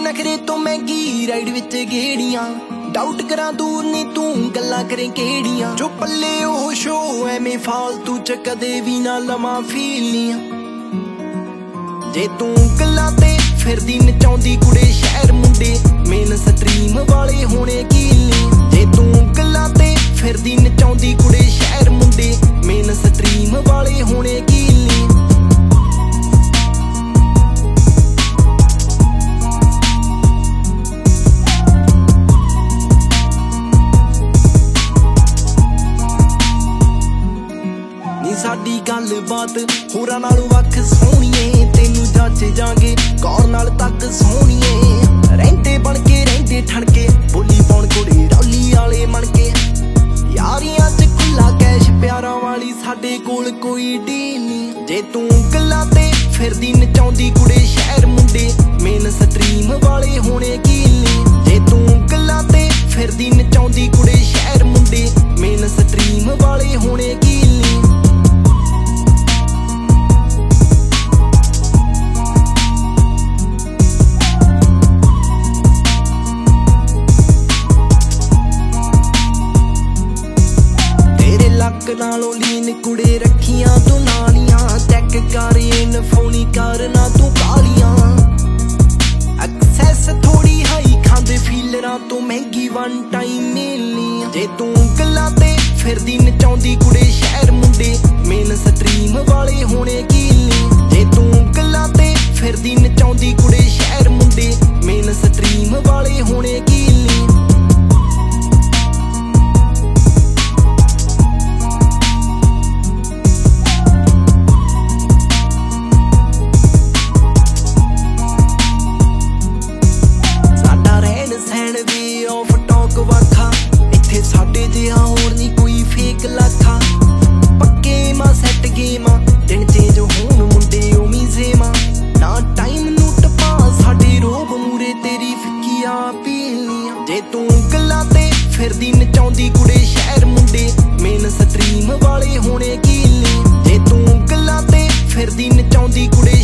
नखरे तो महंगी राइड विच गेड़ियां डाउट करा दूर नी तू गल्लां करे केड़ियां जो पल्ले ओह शो एवें फालतू च कदे भी ना लवां फील नी जे तू गल्लां ते फिरदी नचाउंदी कुड़े शहर मुंडे मेन स्ट्रीम वाले होने कील नी जे तू गल्लां ते फिरदी नचाउंदी कुड़े शहर मुंडे मेन स्ट्रीम वाले होने कील नी साडी गल बात होरां नालों वख सोहणीए तेनू जच जांगे गौर नाल तक सोहणीए रहिंदे बन के रहिंदे ठणके बोली पाउण कुड़ी डौली वाले मन के यारियां च खुला कैश प्यारां वाली साडे कोल कोई डील नहीं जे तू गल्लां ते फिरदी नचाउंदी कुड़े शहर मुंडे मेन स्ट्रीम वाले होने कील नहीं जे तू गल्लां ते फिरदी नचाउंदी कुड़े शहर मुंडे मेन स्ट्रीम वाले होने कील नहीं नालों लीन कुड़े रखियां तू नालियां चेक कर इनफोनी करना तू कालियां एक्सेस थोड़ी हाई खांदे फीलरां तो महंगी वन टाइम मिलनी जे तू गल्लां ते फिरदी नचाउंदी कुड़े शहर मुंडे मेन स्ट्रीम वाले होने कील नी जे तू गल्लां ते फिरदी नचाउंदी कुड़े शहर मुंडे मेन स्ट्रीम वाले होने कील नी साडे जिहा होर नी कोई फेक लाखा पक्के मां सैट गेमां दिन चेंज होण मुंडे ओमी सेमा ना टाइम नू टपा साडे रोब मूरे तेरी फिक्कियां पीलनियां जे तू गल्लां ते फिरदी नचाउंदी कुड़े शहर मुंडे मेन स्ट्रीम वाले होने कील नी जे तू गल्लां ते फिरदी नचाउंदी कुड़े